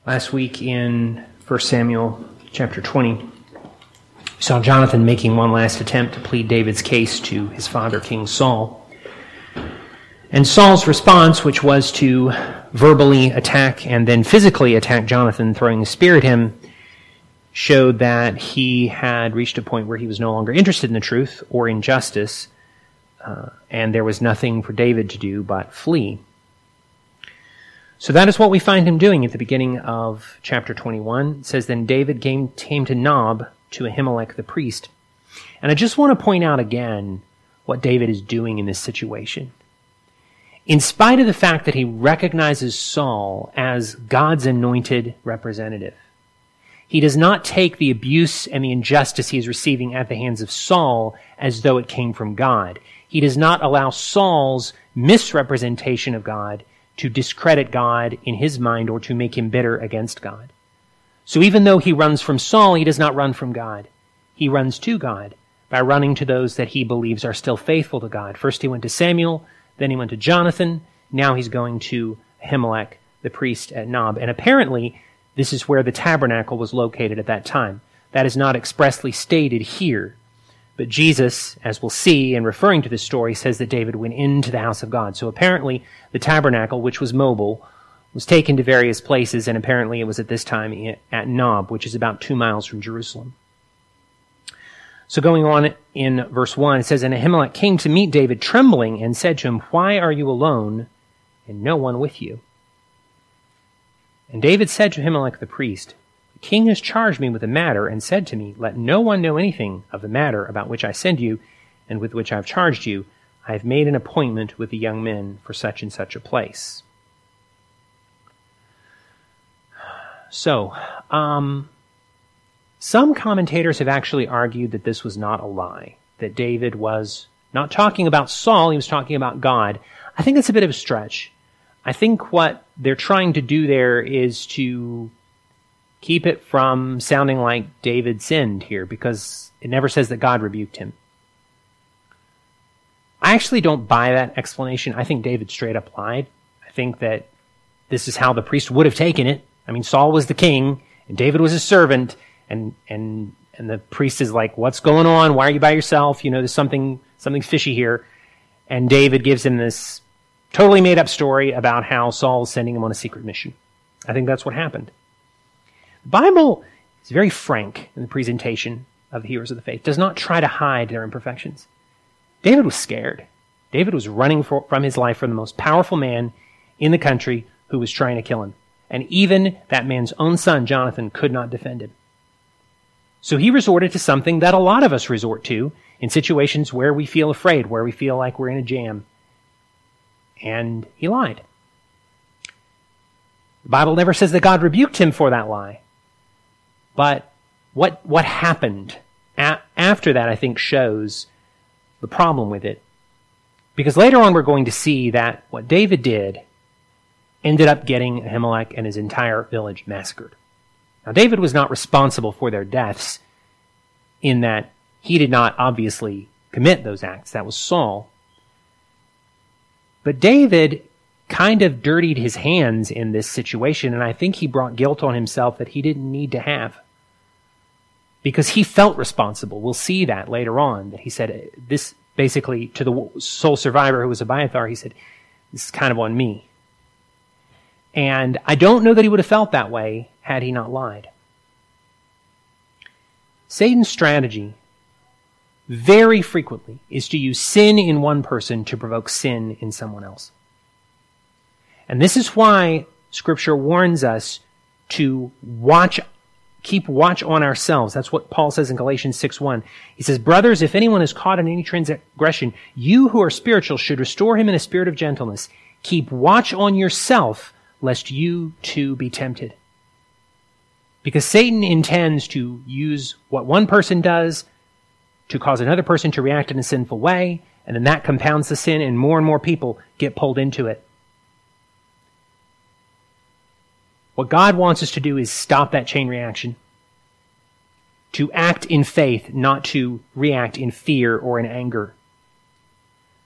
Last week in 1 Samuel chapter 20, we saw Jonathan making one last attempt to plead David's case to his father, King Saul. And Saul's response, which was to verbally attack and then physically attack Jonathan, throwing a spear at him, showed that he had reached a point where he was no longer interested in the truth or in justice, and there was nothing for David to do but flee. So that is what we find him doing at the beginning of chapter 21. It says, Then David came to Nob, to Ahimelech the priest. And I just want to point out again what David is doing in this situation. In spite of the fact that he recognizes Saul as God's anointed representative, he does not take the abuse and the injustice he is receiving at the hands of Saul as though it came from God. He does not allow Saul's misrepresentation of God to discredit God in his mind or to make him bitter against God. So even though he runs from Saul, he does not run from God. He runs to God by running to those that he believes are still faithful to God. First he went to Samuel, then he went to Jonathan, now he's going to Ahimelech, the priest at Nob. And apparently, this is where the tabernacle was located at that time. That is not expressly stated here. But Jesus, as we'll see in referring to this story, says that David went into the house of God. So apparently the tabernacle, which was mobile, was taken to various places, and apparently it was at this time at Nob, which is about 2 miles from Jerusalem. So going on in verse 1, it says, And Ahimelech came to meet David trembling and said to him, Why are you alone and no one with you? And David said to Ahimelech the priest, The king has charged me with a matter and said to me, Let no one know anything of the matter about which I send you and with which I have charged you. I have made an appointment with the young men for such and such a place. So, some commentators have actually argued that this was not a lie, that David was not talking about Saul, he was talking about God. I think that's a bit of a stretch. I think what they're trying to do there is to keep it from sounding like David sinned here, because it never says that God rebuked him. I actually don't buy that explanation. I think David straight up lied. I think that this is how the priest would have taken it. I mean, Saul was the king, and David was his servant, and the priest is like, what's going on? Why are you by yourself? You know, there's something fishy here. And David gives him this totally made up story about how Saul is sending him on a secret mission. I think that's what happened. The Bible is very frank in the presentation of the heroes of the faith. It does not try to hide their imperfections. David was scared. David was running from his life from the most powerful man in the country who was trying to kill him. And even that man's own son, Jonathan, could not defend him. So he resorted to something that a lot of us resort to in situations where we feel afraid, where we feel like we're in a jam. And he lied. The Bible never says that God rebuked him for that lie. But what happened after that, I think, shows the problem with it. Because later on we're going to see that what David did ended up getting Ahimelech and his entire village massacred. Now, David was not responsible for their deaths in that he did not obviously commit those acts. That was Saul. But David kind of dirtied his hands in this situation, and I think he brought guilt on himself that he didn't need to have. Because he felt responsible. We'll see that later on, that he said this basically to the sole survivor who was Abiathar, he said, this is kind of on me. And I don't know that he would have felt that way had he not lied. Satan's strategy very frequently is to use sin in one person to provoke sin in someone else. And this is why Scripture warns us to keep watch on ourselves. That's what Paul says in Galatians 6:1. He says, Brothers, if anyone is caught in any transgression, you who are spiritual should restore him in a spirit of gentleness. Keep watch on yourself, lest you too be tempted. Because Satan intends to use what one person does to cause another person to react in a sinful way, and then that compounds the sin, and more people get pulled into it. What God wants us to do is stop that chain reaction, to act in faith, not to react in fear or in anger.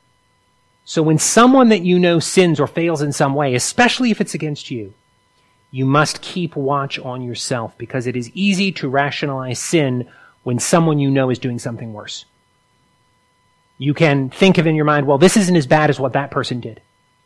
So when someone that you know sins or fails in some way, especially if it's against you, you must keep watch on yourself, because it is easy to rationalize sin when someone you know is doing something worse. You can think of in your mind, well, this isn't as bad as what that person did.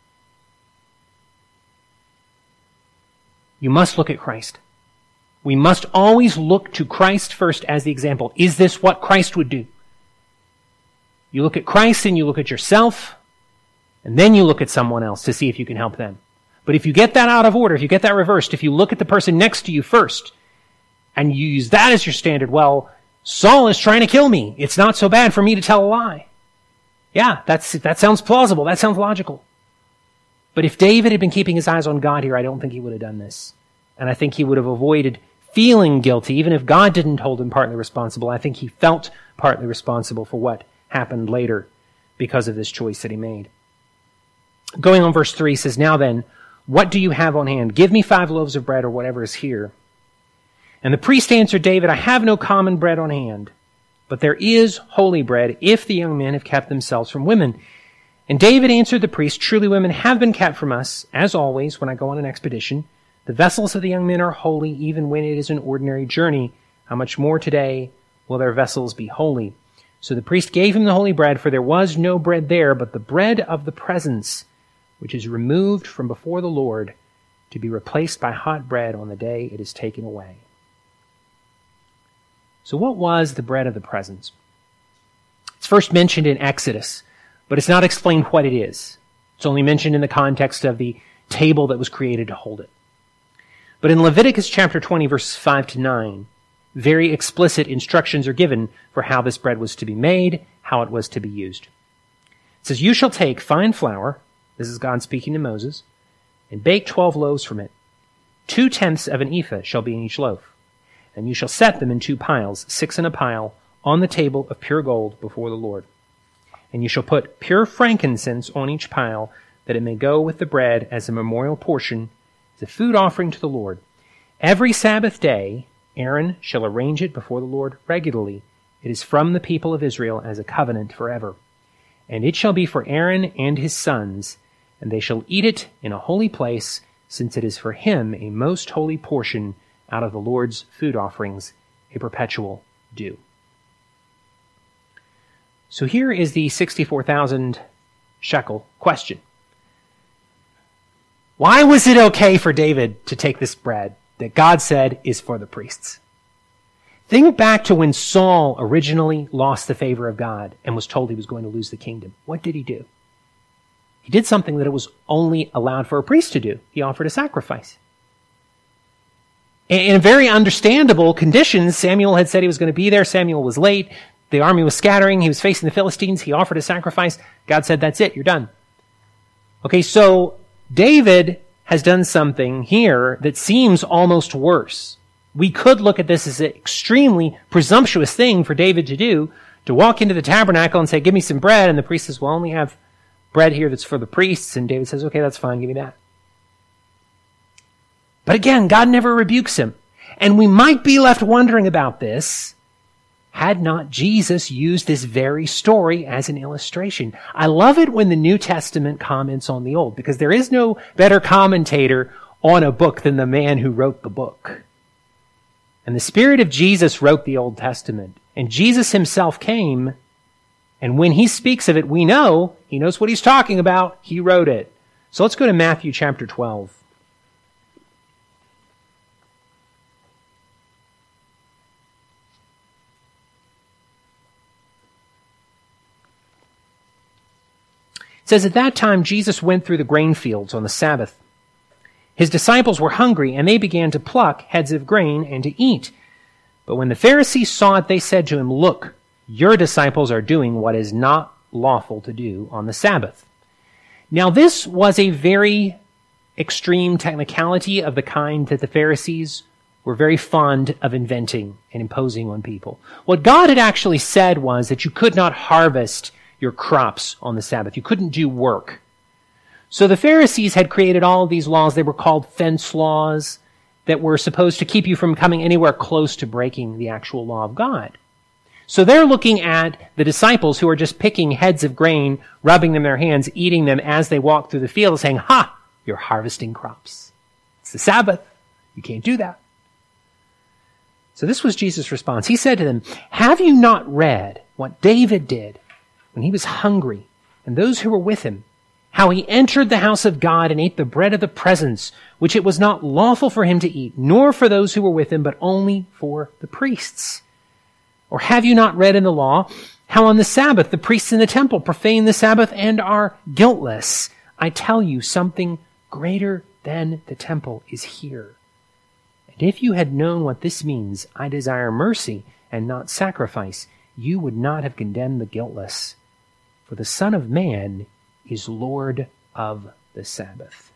You must look at Christ. We must always look to Christ first as the example. Is this what Christ would do? You look at Christ and you look at yourself, and then you look at someone else to see if you can help them. But if you get that out of order, if you get that reversed, if you look at the person next to you first, and you use that as your standard, well, Saul is trying to kill me. It's not so bad for me to tell a lie. Yeah, that sounds plausible. That sounds logical. But if David had been keeping his eyes on God here, I don't think he would have done this. And I think he would have avoided feeling guilty. Even if God didn't hold him partly responsible, I think he felt partly responsible for what happened later because of this choice that he made. Going on, verse 3 says, "Now then, what do you have on hand? Give me 5 loaves of bread or whatever is here." And the priest answered David, "I have no common bread on hand, but there is holy bread if the young men have kept themselves from women." And David answered the priest, "Truly women have been kept from us, as always when I go on an expedition. The vessels of the young men are holy, even when it is an ordinary journey. How much more today will their vessels be holy?" So the priest gave him the holy bread, for there was no bread there, but the bread of the presence, which is removed from before the Lord, to be replaced by hot bread on the day it is taken away. So what was the bread of the presence? It's first mentioned in Exodus, but it's not explained what it is. It's only mentioned in the context of the table that was created to hold it. But in Leviticus chapter 20, verses 5 to 9, very explicit instructions are given for how this bread was to be made, how it was to be used. It says, "You shall take fine flour," this is God speaking to Moses, "and bake 12 loaves from it. 2/10 of an ephah shall be in each loaf. And you shall set them in 2 piles, 6 in a pile, on the table of pure gold before the Lord. And you shall put pure frankincense on each pile, that it may go with the bread as a memorial portion, as a food offering to the Lord. Every Sabbath day Aaron shall arrange it before the Lord regularly. It is from the people of Israel as a covenant forever. And it shall be for Aaron and his sons, and they shall eat it in a holy place, since it is for him a most holy portion out of the Lord's food offerings, a perpetual due." So here is the 64,000 shekel question. Why was it okay for David to take this bread that God said is for the priests? Think back to when Saul originally lost the favor of God and was told he was going to lose the kingdom. What did he do? He did something that it was only allowed for a priest to do. He offered a sacrifice. In very understandable conditions, Samuel had said he was going to be there. Samuel was late. The army was scattering. He was facing the Philistines. He offered a sacrifice. God said, "That's it. You're done." Okay, so David has done something here that seems almost worse. We could look at this as an extremely presumptuous thing for David to do, to walk into the tabernacle and say, "Give me some bread." And the priest says, "Well, I only have bread here that's for the priests." And David says, "Okay, that's fine. Give me that." But again, God never rebukes him. And we might be left wondering about this had not Jesus used this very story as an illustration. I love it when the New Testament comments on the Old, because there is no better commentator on a book than the man who wrote the book. And the Spirit of Jesus wrote the Old Testament. And Jesus himself came, and when he speaks of it, we know he knows what he's talking about. He wrote it. So let's go to Matthew chapter 12. It says, "At that time Jesus went through the grain fields on the Sabbath. His disciples were hungry, and they began to pluck heads of grain and to eat. But when the Pharisees saw it, they said to him, 'Look, your disciples are doing what is not lawful to do on the Sabbath.'" Now this was a very extreme technicality of the kind that the Pharisees were very fond of inventing and imposing on people. What God had actually said was that you could not harvest your crops on the Sabbath. You couldn't do work. So the Pharisees had created all of these laws. They were called fence laws that were supposed to keep you from coming anywhere close to breaking the actual law of God. So they're looking at the disciples who are just picking heads of grain, rubbing them in their hands, eating them as they walk through the field, saying, "Ha, you're harvesting crops. It's the Sabbath. You can't do that. So this was Jesus' response. He said to them, have you not read what David did when he was hungry, and those who were with him, how he entered the house of God and ate the bread of the presence, which it was not lawful for him to eat, nor for those who were with him, but only for the priests? Or have you not read in the law how on the Sabbath the priests in the temple profane the Sabbath and are guiltless? I tell you, something greater than the temple is here. And if you had known what this means, I desire mercy and not sacrifice, you would not have condemned the guiltless. For the Son of Man is Lord of the Sabbath.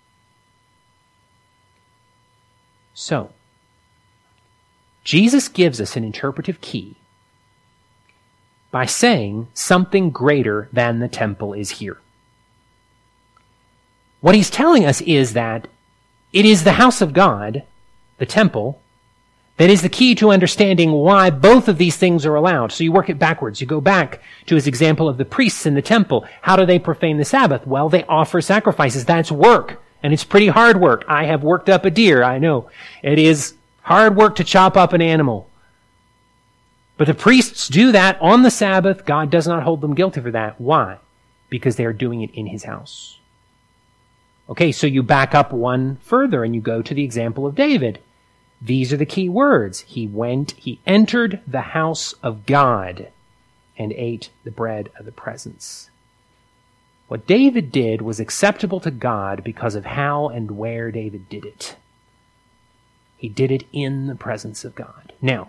So, Jesus gives us an interpretive key by saying something greater than the temple is here. What he's telling us is that it is the house of God, the temple, that is the key to understanding why both of these things are allowed. So you work it backwards. You go back to his example of the priests in the temple. How do they profane the Sabbath? Well, they offer sacrifices. That's work. And it's pretty hard work. I have worked up a deer. I know. It is hard work to chop up an animal. But the priests do that on the Sabbath. God does not hold them guilty for that. Why? Because they are doing it in his house. Okay, so you back up one further and you go to the example of David. These are the key words. He entered the house of God and ate the bread of the presence. What David did was acceptable to God because of how and where David did it. He did it in the presence of God. Now,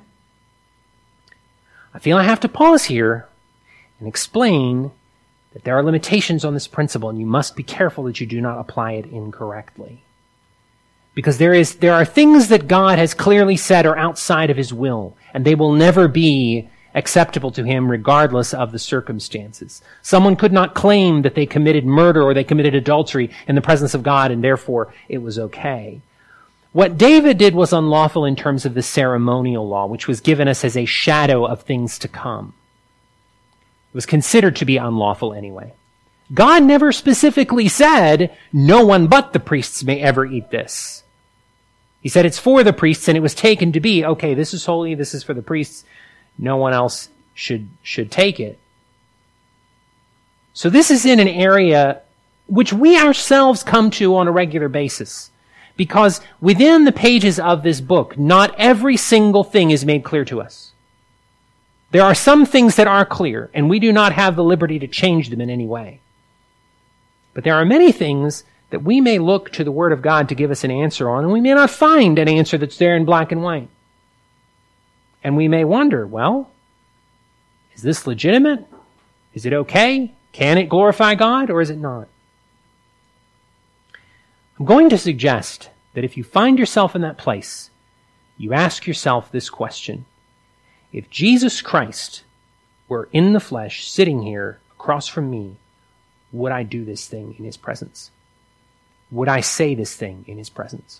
I feel I have to pause here and explain that there are limitations on this principle, and you must be careful that you do not apply it incorrectly. Because there are things that God has clearly said are outside of his will, and they will never be acceptable to him regardless of the circumstances. Someone could not claim that they committed murder or they committed adultery in the presence of God, and therefore it was okay. What David did was unlawful in terms of the ceremonial law, which was given us as a shadow of things to come. It was considered to be unlawful anyway. God never specifically said, no one but the priests may ever eat this. He said it's for the priests, and it was taken to be, okay, this is holy, this is for the priests, no one else should take it. So this is in an area which we ourselves come to on a regular basis. Because within the pages of this book, not every single thing is made clear to us. There are some things that are clear, and we do not have the liberty to change them in any way. But there are many things that we may look to the Word of God to give us an answer on, and we may not find an answer that's there in black and white. And we may wonder, well, is this legitimate? Is it okay? Can it glorify God, or is it not? I'm going to suggest that if you find yourself in that place, you ask yourself this question. If Jesus Christ were in the flesh, sitting here across from me, would I do this thing in his presence? Would I say this thing in his presence?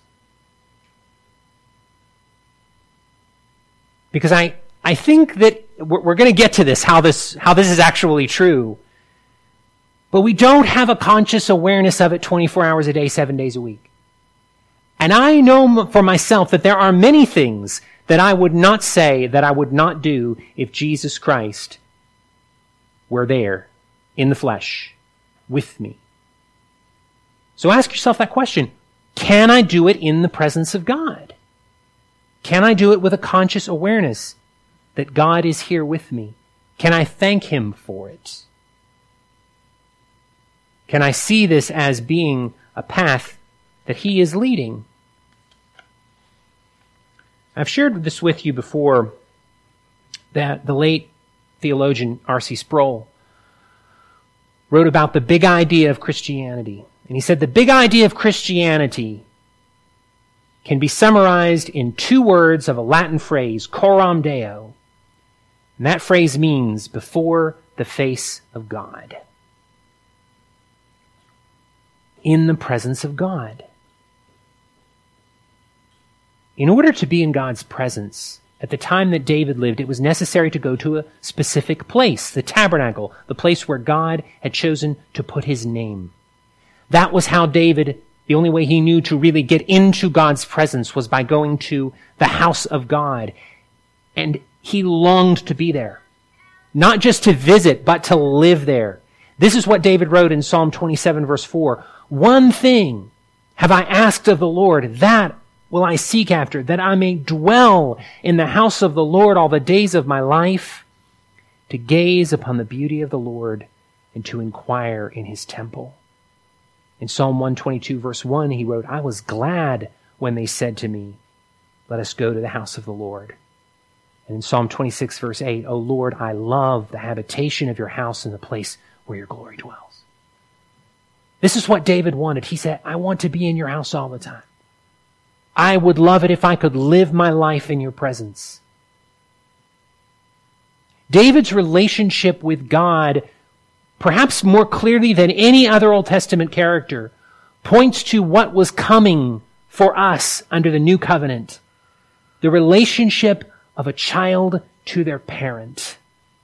Because I think that we're going to get to this, how this is actually true. But we don't have a conscious awareness of it 24 hours a day, 7 days a week. And I know for myself that there are many things that I would not say, that I would not do if Jesus Christ were there in the flesh with me. So ask yourself that question. Can I do it in the presence of God? Can I do it with a conscious awareness that God is here with me? Can I thank him for it? Can I see this as being a path that he is leading? I've shared this with you before, that the late theologian R.C. Sproul wrote about the big idea of Christianity. And he said the big idea of Christianity can be summarized in 2 words of a Latin phrase, coram Deo. And that phrase means before the face of God. In the presence of God. In order to be in God's presence, at the time that David lived, it was necessary to go to a specific place, the tabernacle, the place where God had chosen to put his name. That was how David The only way he knew to really get into God's presence was by going to the house of God. And he longed to be there. Not just to visit, but to live there. This is what David wrote in Psalm 27, verse 4. One thing have I asked of the Lord, that will I seek after, that I may dwell in the house of the Lord all the days of my life, to gaze upon the beauty of the Lord and to inquire in his temple. In Psalm 122, verse 1, he wrote, I was glad when they said to me, let us go to the house of the Lord. And in Psalm 26, verse 8, O Lord, I love the habitation of your house and the place where your glory dwells. This is what David wanted. He said, I want to be in your house all the time. I would love it if I could live my life in your presence. David's relationship with God, perhaps more clearly than any other Old Testament character, points to what was coming for us under the new covenant. The relationship of a child to their parent.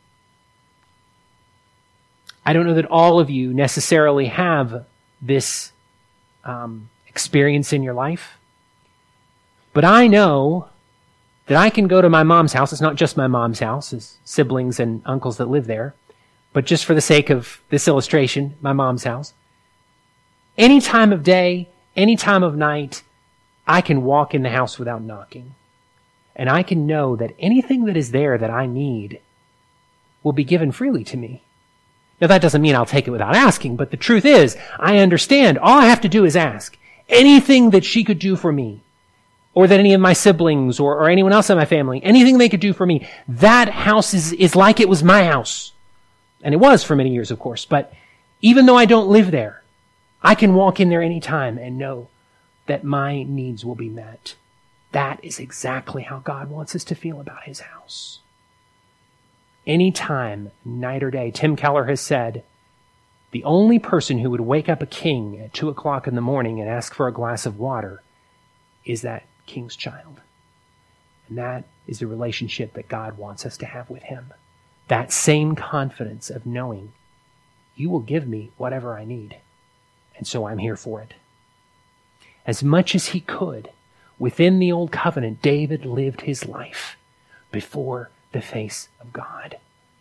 I don't know that all of you necessarily have this experience in your life, but I know that I can go to my mom's house. It's not just my mom's house, it's siblings and uncles that live there, but just for the sake of this illustration, my mom's house. Any time of day, any time of night, I can walk in the house without knocking. And I can know that anything that is there that I need will be given freely to me. Now, that doesn't mean I'll take it without asking, but the truth is, I understand. All I have to do is ask. Anything that she could do for me, or that any of my siblings or anyone else in my family, anything they could do for me, that house is like it was my house. And it was for many years, of course. But even though I don't live there, I can walk in there anytime and know that my needs will be met. That is exactly how God wants us to feel about his house. Anytime, night or day, Tim Keller has said, the only person who would wake up a king at 2 o'clock in the morning and ask for a glass of water is that king's child. And that is the relationship that God wants us to have with him. That same confidence of knowing, you will give me whatever I need, and so I'm here for it. As much as he could, within the Old Covenant, David lived his life before the face of God.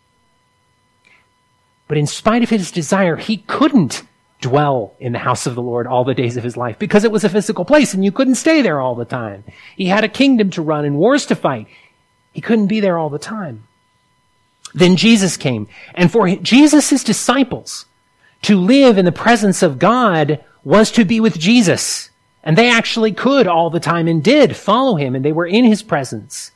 But in spite of his desire, he couldn't dwell in the house of the Lord all the days of his life because it was a physical place and you couldn't stay there all the time. He had a kingdom to run and wars to fight. He couldn't be there all the time. Then Jesus came, and for Jesus' disciples to live in the presence of God was to be with Jesus. And they actually could all the time and did follow him, and they were in his presence.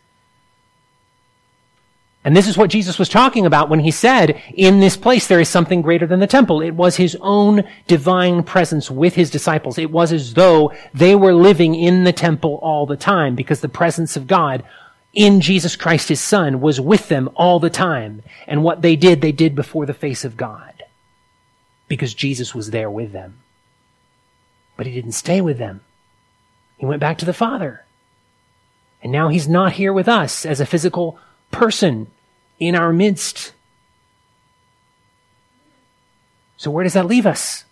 And this is what Jesus was talking about when he said, in this place there is something greater than the temple. It was his own divine presence with his disciples. It was as though they were living in the temple all the time, because the presence of God in Jesus Christ, his Son, was with them all the time. And what they did before the face of God, because Jesus was there with them. But he didn't stay with them. He went back to the Father. And now he's not here with us as a physical person in our midst. So where does that leave us?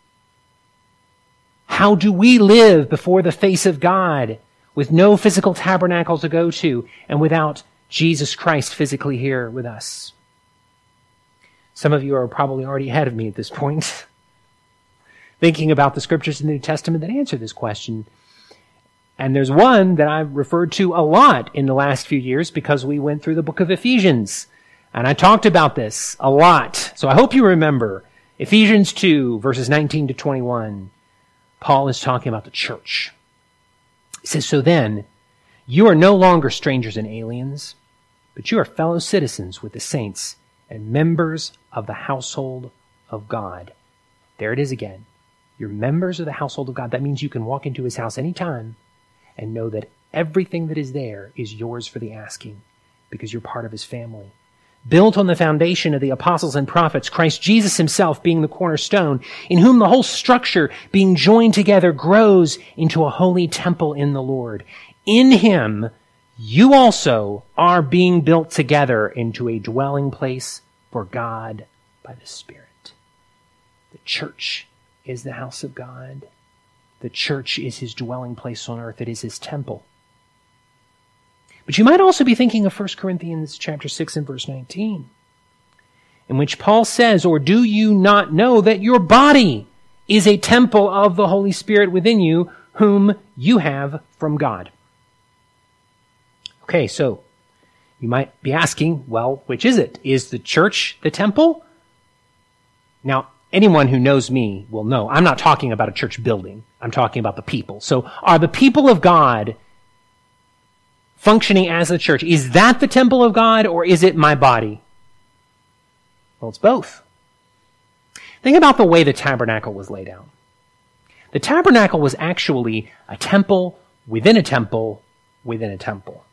How do we live before the face of God with no physical tabernacle to go to and without Jesus Christ physically here with us? Some of you are probably already ahead of me at this point, thinking about the scriptures in the New Testament that answer this question. And there's one that I've referred to a lot in the last few years because we went through the book of Ephesians. And I talked about this a lot. So I hope you remember Ephesians 2, verses 19 to 21. Paul is talking about the church. He says, so then, you are no longer strangers and aliens, but you are fellow citizens with the saints and members of the household of God. There it is again. You're members of the household of God. That means you can walk into his house anytime and know that everything that is there is yours for the asking because you're part of his family. Built on the foundation of the apostles and prophets, Christ Jesus himself being the cornerstone, in whom the whole structure being joined together grows into a holy temple in the Lord. In him, you also are being built together into a dwelling place for God by the Spirit. The church is the house of God. The church is his dwelling place on earth. It is his temple. But you might also be thinking of 1 Corinthians chapter 6 and verse 19, in which Paul says, or do you not know that your body is a temple of the Holy Spirit within you, whom you have from God? Okay, so you might be asking, well, which is it? Is the church the temple? Now, anyone who knows me will know I'm not talking about a church building. I'm talking about the people. So are the people of God functioning as the church? Is that the temple of God, or is it my body? Well, it's both. Think about the way the tabernacle was laid out. The tabernacle was actually a temple within a temple within a temple.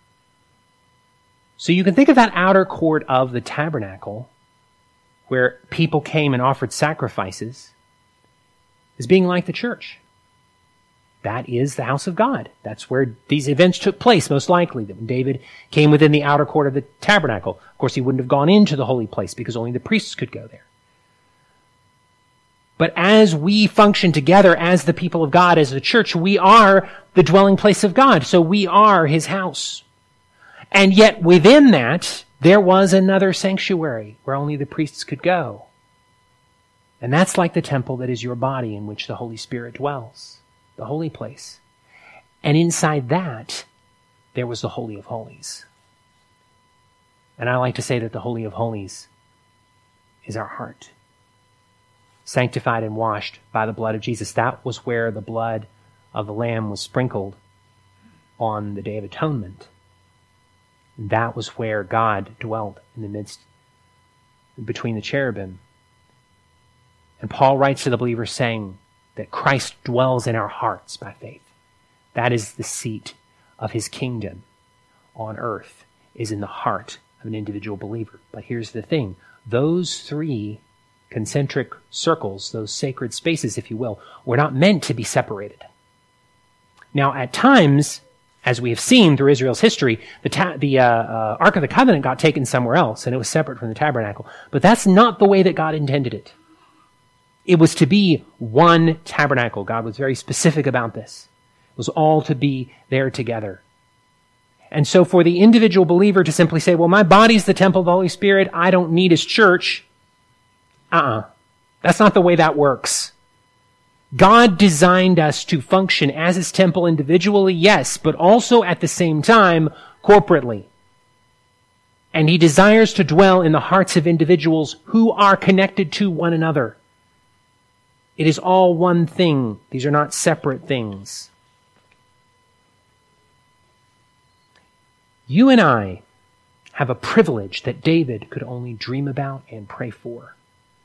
So you can think of that outer court of the tabernacle, where people came and offered sacrifices, as being like the church. That is the house of God. That's where these events took place, most likely. That when David came within the outer court of the tabernacle, of course, he wouldn't have gone into the holy place because only the priests could go there. But as we function together as the people of God, as the church, we are the dwelling place of God. So we are his house. And yet within that, there was another sanctuary where only the priests could go. And that's like the temple that is your body, in which the Holy Spirit dwells, the holy place. And inside that, there was the Holy of Holies. And I like to say that the Holy of Holies is our heart, sanctified and washed by the blood of Jesus. That was where the blood of the Lamb was sprinkled on the Day of Atonement. That was where God dwelt in the midst, between the cherubim. And Paul writes to the believers saying that Christ dwells in our hearts by faith. That is the seat of his kingdom on earth, is in the heart of an individual believer. But here's the thing. Those three concentric circles, those sacred spaces, if you will, were not meant to be separated. Now, at times, as we have seen through Israel's history, the Ark of the Covenant got taken somewhere else, and it was separate from the tabernacle. But that's not the way that God intended it. It was to be one tabernacle. God was very specific about this. It was all to be there together. And so for the individual believer to simply say, well, my body's the temple of the Holy Spirit, I don't need his church. That's not the way that works. God designed us to function as his temple individually, yes, but also at the same time, corporately. And he desires to dwell in the hearts of individuals who are connected to one another. It is all one thing. These are not separate things. You and I have a privilege that David could only dream about and pray for,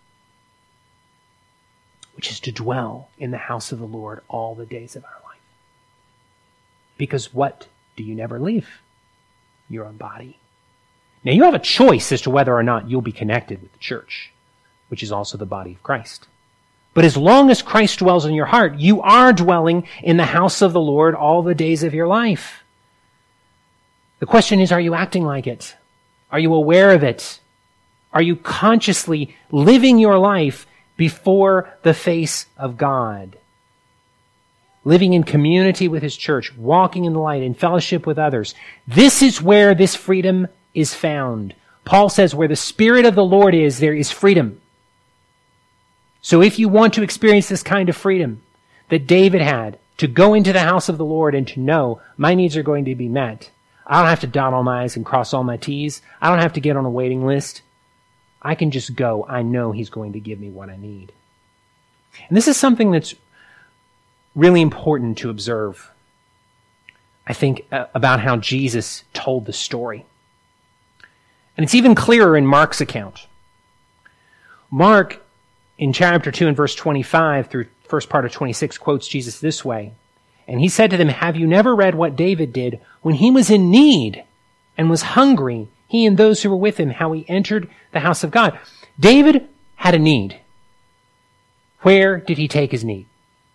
which is to dwell in the house of the Lord all the days of our life. Because what do you never leave? Your own body. Now you have a choice as to whether or not you'll be connected with the church, which is also the body of Christ. But as long as Christ dwells in your heart, you are dwelling in the house of the Lord all the days of your life. The question is, are you acting like it? Are you aware of it? Are you consciously living your life before the face of God? Living in community with his church, walking in the light, in fellowship with others. This is where this freedom is found. Paul says, where the Spirit of the Lord is, there is freedom. So if you want to experience this kind of freedom that David had, to go into the house of the Lord and to know my needs are going to be met, I don't have to dot all my I's and cross all my T's. I don't have to get on a waiting list. I can just go. I know he's going to give me what I need. And this is something that's really important to observe, I think, about how Jesus told the story. And it's even clearer in Mark's account. Mark, in chapter 2 and verse 25 through first part of 26, quotes Jesus this way. And he said to them, have you never read what David did when he was in need and was hungry, he and those who were with him, how he entered the house of God? David had a need. Where did he take his need?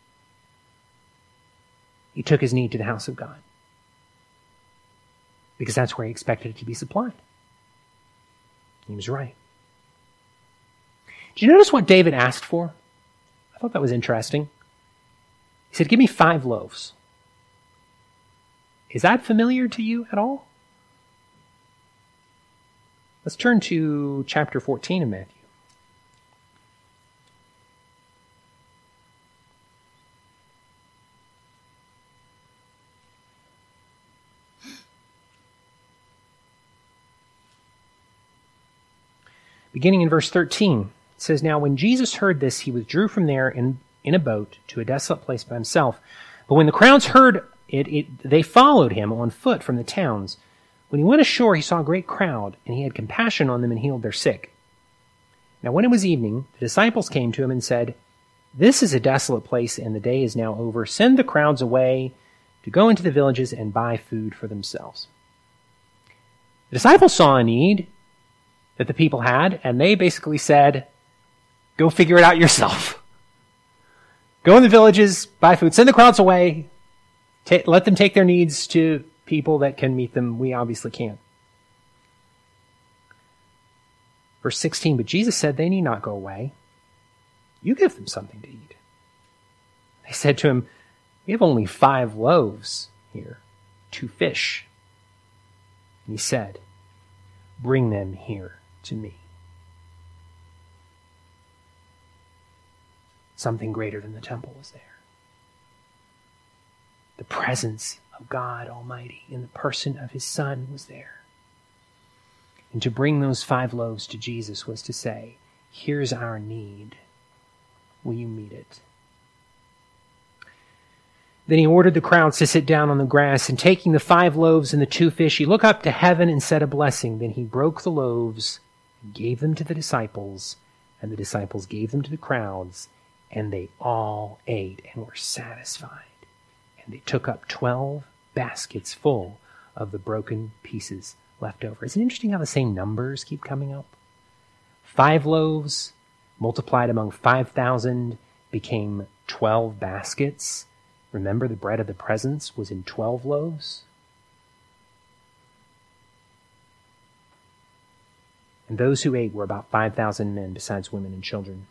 He took his need to the house of God, because that's where he expected it to be supplied. He was right. Did you notice what David asked for? I thought that was interesting. He said, give me 5 loaves. Is that familiar to you at all? Let's turn to chapter 14 of Matthew. Beginning in verse 13, it says, Now when Jesus heard this, he withdrew from there in a boat to a desolate place by himself. But when the crowds heard it, they followed him on foot from the towns. When he went ashore, he saw a great crowd, and he had compassion on them and healed their sick. Now when it was evening, the disciples came to him and said, This is a desolate place, and the day is now over. Send the crowds away to go into the villages and buy food for themselves. The disciples saw a need that the people had, and they basically said, go figure it out yourself. Go in the villages, buy food, send the crowds away, let them take their needs to people that can meet them. We obviously can't. Verse 16, but Jesus said they need not go away. You give them something to eat. They said to him, we have only 5 loaves here, 2 fish. And he said, bring them here to me. Something greater than the temple was there. The presence of God Almighty in the person of his Son was there. And to bring those 5 loaves to Jesus was to say, here's our need. Will you meet it? Then he ordered the crowds to sit down on the grass, and taking the 5 loaves and the 2 fish, he looked up to heaven and said a blessing. Then he broke the loaves and gave them to the disciples, and the disciples gave them to the crowds, and they all ate and were satisfied. And they took up 12 baskets full of the broken pieces left over. Isn't it interesting how the same numbers keep coming up? 5 loaves multiplied among 5,000 became 12 baskets. Remember, the bread of the presence was in 12 loaves. And those who ate were about 5,000 men, besides women and children.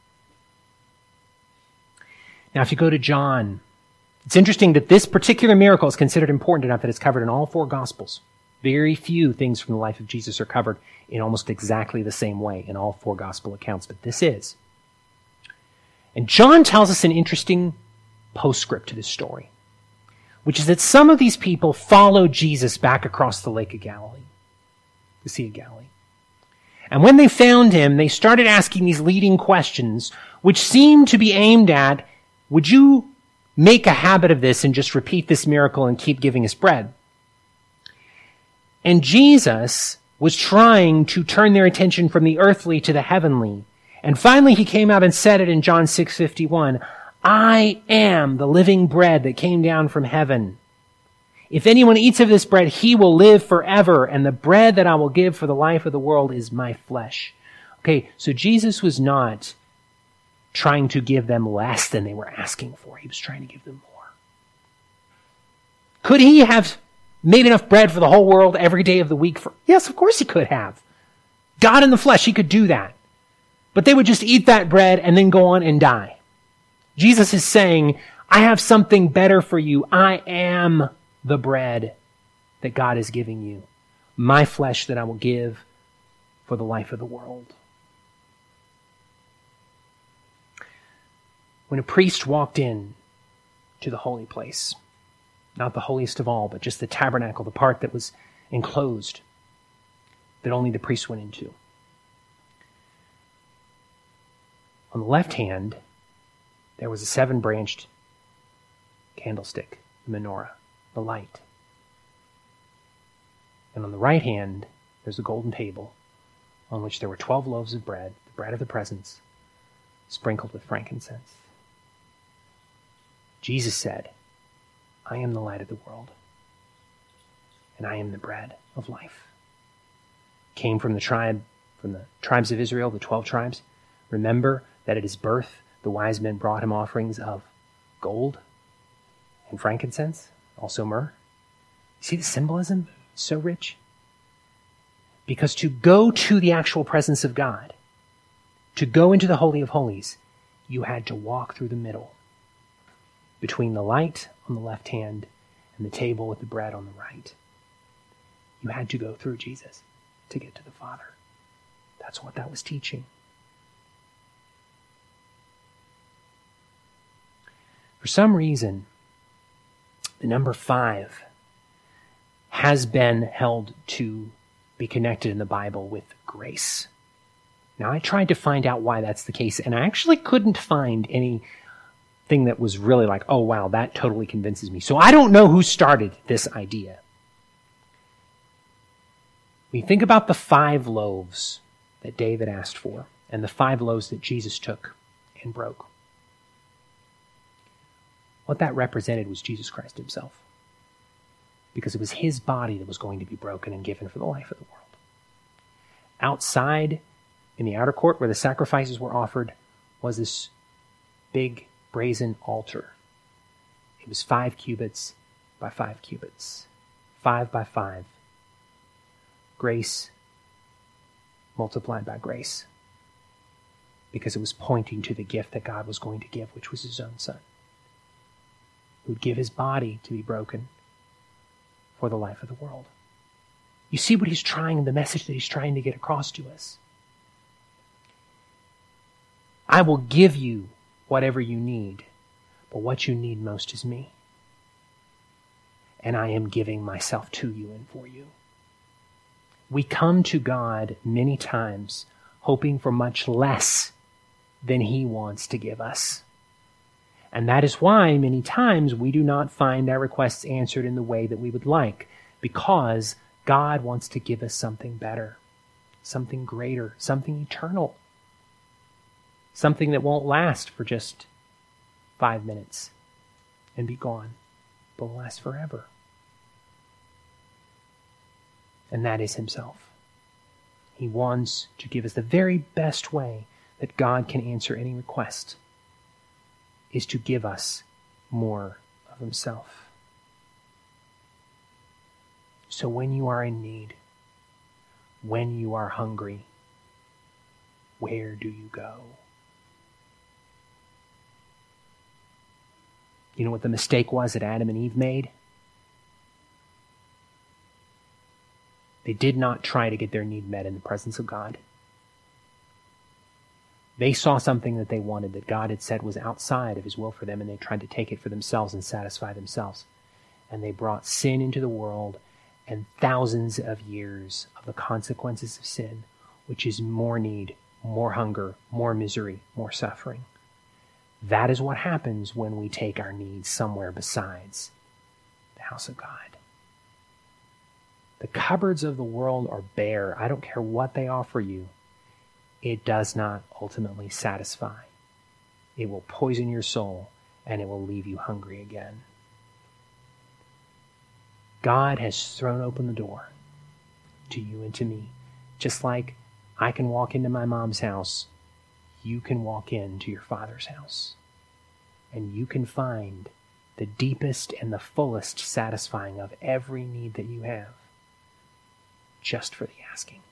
Now, if you go to John, it's interesting that this particular miracle is considered important enough that it's covered in all 4 Gospels. Very few things from the life of Jesus are covered in almost exactly the same way in all 4 Gospel accounts, but this is. And John tells us an interesting postscript to this story, which is that some of these people followed Jesus back across the Lake of Galilee, the Sea of Galilee. And when they found him, they started asking these leading questions, which seemed to be aimed at, would you make a habit of this and just repeat this miracle and keep giving us bread? And Jesus was trying to turn their attention from the earthly to the heavenly. And finally he came out and said it in John 6:51, I am the living bread that came down from heaven. If anyone eats of this bread, he will live forever, and the bread that I will give for the life of the world is my flesh. Okay, so Jesus was not trying to give them less than they were asking for. He was trying to give them more. Could he have made enough bread for the whole world every day of the week? Yes, of course he could have. God in the flesh, he could do that. But they would just eat that bread and then go on and die. Jesus is saying, I have something better for you. I am the bread that God is giving you. My flesh that I will give for the life of the world. When a priest walked in to the holy place, not the holiest of all, but just the tabernacle, the part that was enclosed, that only the priest went into. On the left hand, there was a 7-branched candlestick, the menorah, the light. And on the right hand, there's a golden table on which there were 12 loaves of bread, the bread of the presence, sprinkled with frankincense. Jesus said, I am the light of the world, and I am the bread of life. Came from the tribes of Israel, the 12 tribes. Remember that at his birth, the wise men brought him offerings of gold and frankincense, also myrrh. You see the symbolism? It's so rich. Because to go to the actual presence of God, to go into the Holy of Holies, you had to walk through the middle. between the light on the left hand and the table with the bread on the right. You had to go through Jesus to get to the Father. That's what that was teaching. For some reason, the number 5 has been held to be connected in the Bible with grace. Now, I tried to find out why that's the case, and I actually couldn't find anything that was really like, oh, wow, that totally convinces me. So I don't know who started this idea. We think about the 5 loaves that David asked for, and the 5 loaves that Jesus took and broke. What that represented was Jesus Christ himself, because it was his body that was going to be broken and given for the life of the world. Outside, in the outer court where the sacrifices were offered, was this big brazen altar. It was 5 cubits by 5 cubits, 5 by 5. Grace multiplied by grace, because it was pointing to the gift that God was going to give, which was his own Son, who would give his body to be broken for the life of the world. You see what he's trying, the message that he's trying to get across to us. I will give you whatever you need, but what you need most is me. And I am giving myself to you and for you. We come to God many times hoping for much less than he wants to give us. And that is why many times we do not find our requests answered in the way that we would like, because God wants to give us something better, something greater, something eternal, something that won't last for just 5 minutes and be gone, but will last forever. And that is himself. He wants to give us the very best way that God can answer any request, is to give us more of himself. So when you are in need, when you are hungry, where do you go? You know what the mistake was that Adam and Eve made? They did not try to get their need met in the presence of God. They saw something that they wanted that God had said was outside of his will for them, and they tried to take it for themselves and satisfy themselves. And they brought sin into the world and thousands of years of the consequences of sin, which is more need, more hunger, more misery, more suffering. That is what happens when we take our needs somewhere besides the house of God. The cupboards of the world are bare. I don't care what they offer you. It does not ultimately satisfy. It will poison your soul, and it will leave you hungry again. God has thrown open the door to you and to me. Just like I can walk into my mom's house, you can walk into your Father's house. And you can find the deepest and the fullest satisfying of every need that you have, just for the asking.